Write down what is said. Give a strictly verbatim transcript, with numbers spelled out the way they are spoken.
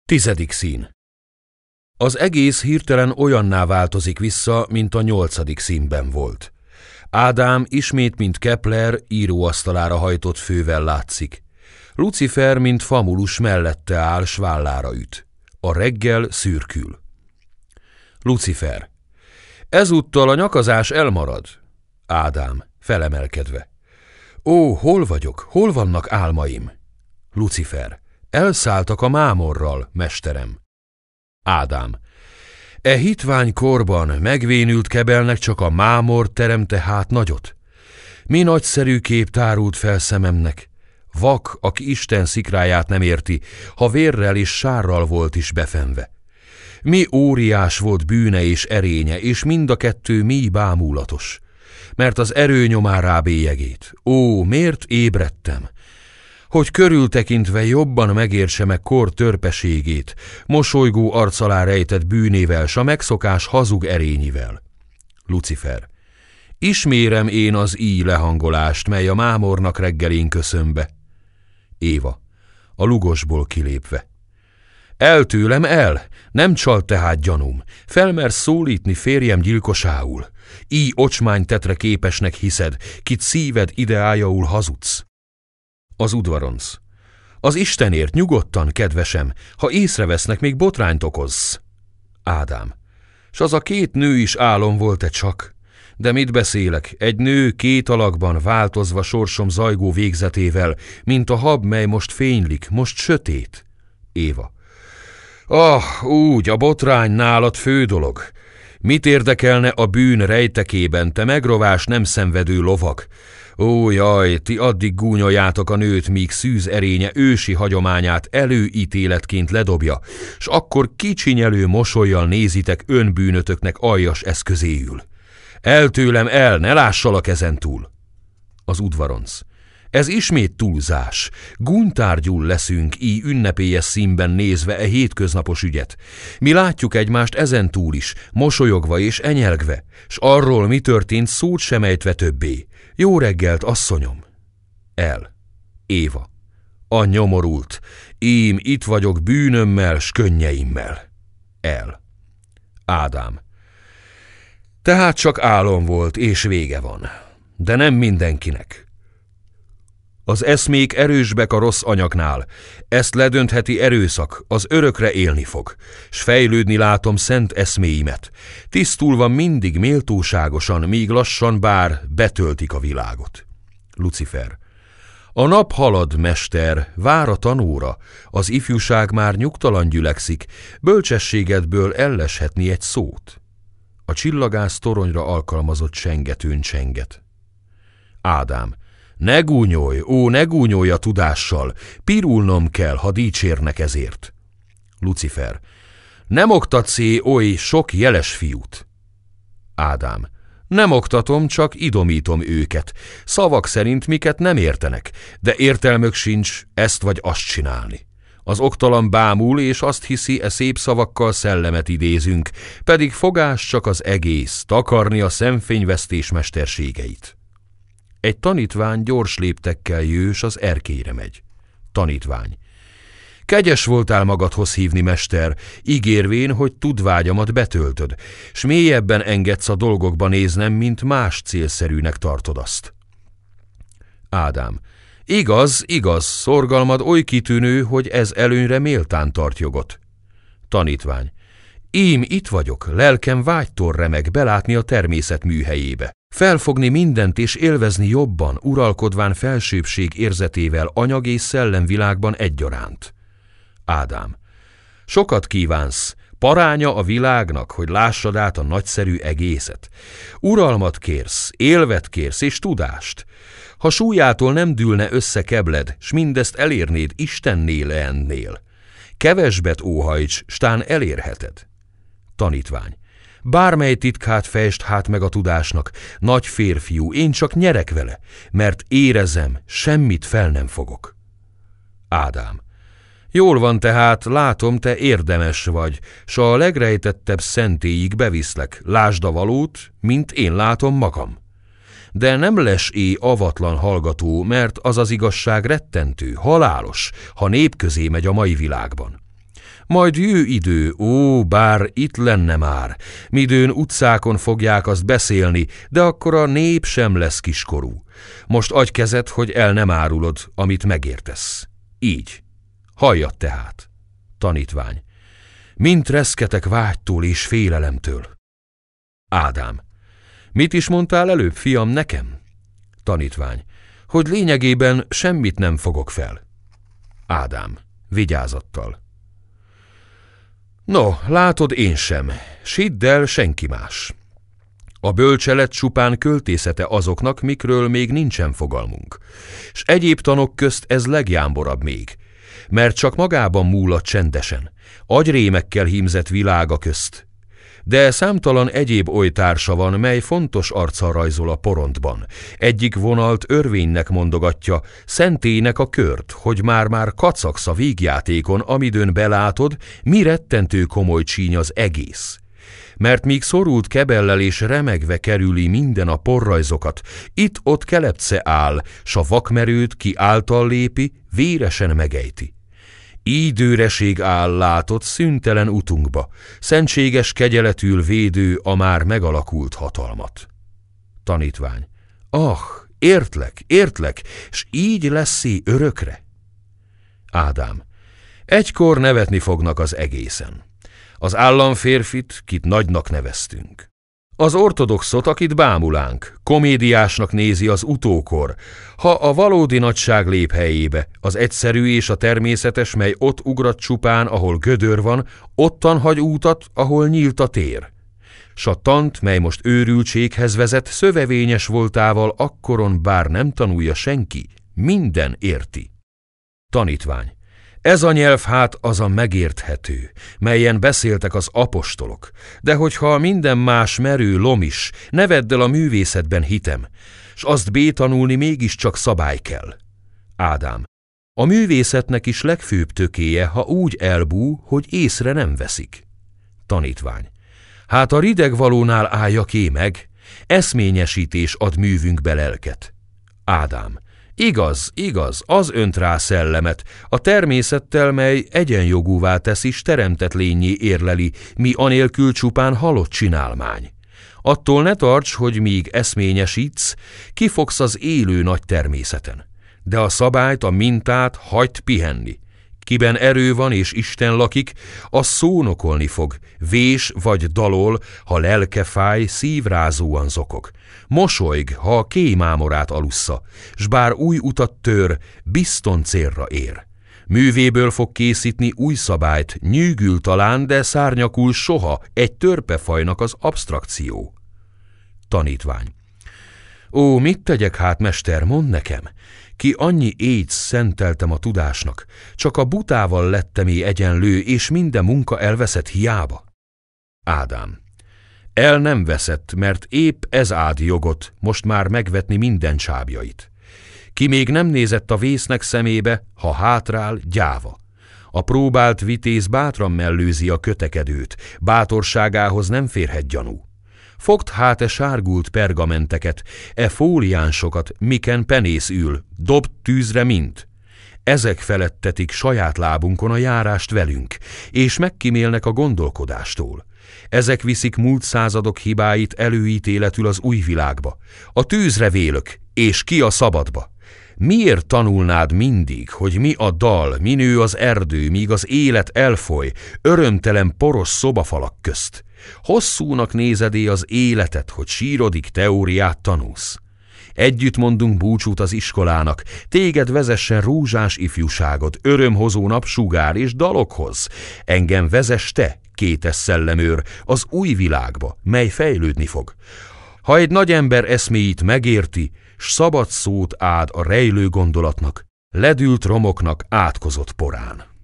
Tizedik szín. Az egész hirtelen olyanná változik vissza, mint a nyolcadik színben volt. Ádám ismét, mint Kepler, íróasztalára hajtott fővel látszik. Lucifer, mint Famulus mellette áll, s vállára üt. A reggel szürkül. Lucifer. Ezúttal a nyakazás elmarad. Ádám, felemelkedve. Ó, hol vagyok, hol vannak álmaim? Lucifer. Elszálltak a mámorral, mesterem. Ádám. E hitvány korban megvénült kebelnek csak a mámor teremte hát nagyot. Mi nagyszerű kép tárult fel szememnek. Vak, aki Isten szikráját nem érti, ha vérrel és sárral volt is befenve. Mi óriás volt bűne és erénye, és mind a kettő mi bámulatos. Mert az erő nyomá rá bélyegét. Ó, miért ébredtem? Hogy körültekintve jobban megértse meg kor törpeségét, mosolygó arc alá rejtett bűnével, s a megszokás hazug erényivel. Lucifer. Ismérem én az íj lehangolást, mely a mámornak reggelén köszön be. Éva. A lugosból kilépve. El tőlem el, nem csalt tehát gyanúm, felmersz szólítni férjem gyilkosául. Íj ocsmány tetre képesnek hiszed, kit szíved ideájaul hazudsz. Az udvaronc. Az Istenért nyugodtan, kedvesem, ha észrevesznek, még botrányt okozz. Ádám. S az a két nő is álom volt-e csak? De mit beszélek, egy nő két alakban változva sorsom zajgó végzetével, mint a hab, mely most fénylik, most sötét. Éva. Ah, úgy, a botrány nálad fő dolog. Mit érdekelne a bűn rejtekében, te megrovás nem szenvedő lovag? Ó, jaj, ti addig gúnyoljátok a nőt, míg szűz erénye ősi hagyományát előítéletként ledobja, s akkor kicsinyelő mosollyal nézitek önbűnötöknek aljas eszközéül. El tőlem el, ne lássalak ezentúl. Az udvaronc. Ez ismét túlzás. Gúnytárgyul leszünk így ünnepélyes színben nézve e hétköznapos ügyet. Mi látjuk egymást ezentúl is, mosolyogva és enyelgve, s arról, mi történt, szót sem ejtve többé. Jó reggelt, asszonyom! El. Éva. A nyomorult. Ím itt vagyok bűnömmel, s könnyeimmel. El. Ádám. Tehát csak álom volt, és vége van. De nem mindenkinek. Az eszmék erősbek a rossz anyagnál, ezt ledöntheti erőszak, az örökre élni fog, s fejlődni látom szent eszméimet, tisztulva mindig méltóságosan, míg lassan bár betöltik a világot. Lucifer. A nap halad, mester, vár a tanóra, az ifjúság már nyugtalan gyülekszik, bölcsességedből elleshetni egy szót. A csillagász toronyra alkalmazott sengetőn csenget. Ádám. Ne gúnyolj, ó, ne gúnyolj a tudással, pirulnom kell, ha dicsérnek ezért. Lucifer. Nem oktatsz-é oly sok jeles fiút. Ádám. Nem oktatom, csak idomítom őket, szavak szerint miket nem értenek, de értelmük sincs ezt vagy azt csinálni. Az oktalan bámul, és azt hiszi, e szép szavakkal szellemet idézünk, pedig fogás csak az egész, takarni a szemfényvesztés mesterségeit. Egy tanítvány gyors léptekkel jő, s az erkélyre megy. Tanítvány. Kegyes voltál magadhoz hívni, mester, ígérvén, hogy tudvágyamat betöltöd, s mélyebben engedsz a dolgokba néznem, mint más célszerűnek tartod azt. Ádám. Igaz, igaz, szorgalmad oly kitűnő, hogy ez előnyre méltán tart jogot. Tanítvány. Ím itt vagyok, lelkem vágytól remeg belátni a természet műhelyébe. Felfogni mindent és élvezni jobban, uralkodván felsőbbség érzetével anyag és szellemvilágban egyaránt. Ádám. Sokat kívánsz, paránya a világnak, hogy lássad át a nagyszerű egészet. Uralmat kérsz, élvet kérsz és tudást. Ha súlyától nem dűlne össze kebled, s mindezt elérnéd Istenné leendnél. Kevesbet óhajts, stán elérheted. Tanítvány. Bármely titkát fejtsd hát meg a tudásnak, nagy férfiú, én csak nyerek vele, mert érezem, semmit fel nem fogok. Ádám. Jól van tehát, látom, te érdemes vagy, s a legrejtettebb szentélyig beviszlek, lásd a valót, mint én látom magam. De nem lesz-é avatlan hallgató, mert az az igazság rettentő, halálos, ha nép közé megy a mai világban. Majd jő idő, ó, bár itt lenne már, midőn utcákon fogják azt beszélni, de akkor a nép sem lesz kiskorú. Most adj kezed, hogy el nem árulod, amit megértesz. Így. Halljad tehát. Tanítvány. Mint reszketek vágytól és félelemtől. Ádám. Mit is mondtál előbb, fiam, nekem? Tanítvány. Hogy lényegében semmit nem fogok fel. Ádám. Vigyázattal. No, látod, én sem. S hidd el, senki más. A bölcselet csupán költészete azoknak, mikről még nincsen fogalmunk. S egyéb tanok közt ez legjámborabb még, mert csak magában múlott csendesen, agyrémekkel hímzett világa közt. De számtalan egyéb oly társa van, mely fontos arccal rajzol a porontban. Egyik vonalt örvénynek mondogatja, szentélynek a kört, hogy már-már kacagsz a vígjátékon, amidőn belátod, mi rettentő komoly csíny az egész. Mert míg szorult kebellel és remegve kerüli minden a porrajzokat, itt-ott kelepce áll, s a vakmerőt ki által lépi, véresen megejti. Ídőreség áll, látod, szüntelen utunkba, szentséges kegyeletül védő a már megalakult hatalmat. Tanítvány. Ah, értlek, értlek, s így lesz-e örökre? Ádám. Egykor nevetni fognak az egészen. Az államférfit, kit nagynak neveztünk. Az ortodoxot, akit bámulánk, komédiásnak nézi az utókor, ha a valódi nagyság lép helyébe, az egyszerű és a természetes, mely ott ugrat csupán, ahol gödör van, ottan hagy útat, ahol nyílt a tér. S a tant, mely most őrültséghez vezet, szövevényes voltával akkoron bár nem tanulja senki, minden érti. Tanítvány. Ez a nyelv hát az a megérthető, melyen beszéltek az apostolok, de hogyha minden más merő lomis, ne vedd el a művészetben hitem, s azt bétanulni mégiscsak szabály kell. Ádám. A művészetnek is legfőbb tökéje, ha úgy elbú, hogy észre nem veszik. Tanítvány. Hát a ridegvalónál állja ké meg, eszményesítés ad művünkbe lelket. Ádám. Igaz, igaz, az önt rá szellemet, a természettel, mely egyenjogúvá teszi, s teremtett lényé érleli, mi anélkül csupán halott csinálmány. Attól ne tarts, hogy míg eszményesítsz, kifogsz az élő nagy természeten. De a szabályt, a mintát hagyd pihenni. Kiben erő van és Isten lakik, az szónokolni fog, vés vagy dalol, ha lelke fáj, szívrázóan zokog. Mosolyg, ha a kémámorát alussza, s bár új utat tör, bizton célra ér. Művéből fog készítni új szabályt, nyűgül talán, de szárnyakul soha, egy törpefajnak az absztrakció. Tanítvány. Ó, mit tegyek hát, mester, mondd nekem? Ki annyi éjt szenteltem a tudásnak, csak a butával lettem-é egyenlő, és minden munka elveszett hiába? Ádám. El nem veszett, mert épp ez ád jogot, most már megvetni minden csábjait. Ki még nem nézett a vésznek szemébe, ha hátrál, gyáva. A próbált vitéz bátran mellőzi a kötekedőt, bátorságához nem férhet gyanú. Fogd hát e sárgult pergamenteket, e fóliánsokat, miken penész ül, dobd tűzre mint. Ezek felettetik saját lábunkon a járást velünk, és megkímélnek a gondolkodástól. Ezek viszik múlt századok hibáit előítéletül az új világba. A tűzre vélök, és ki a szabadba. Miért tanulnád mindig, hogy mi a dal, mi nő az erdő, míg az élet elfoly, örömtelen poros szobafalak közt? Hosszúnak nézedé az életet, hogy sírodik teóriát tanulsz. Együtt mondunk búcsút az iskolának, téged vezessen rózsás ifjúságod, örömhozó napsugár és dalokhoz. Engem vezess te, kétes szellemőr, az új világba, mely fejlődni fog. Ha egy nagy ember eszméit megérti, s szabad szót ád a rejlő gondolatnak, ledült romoknak átkozott porán.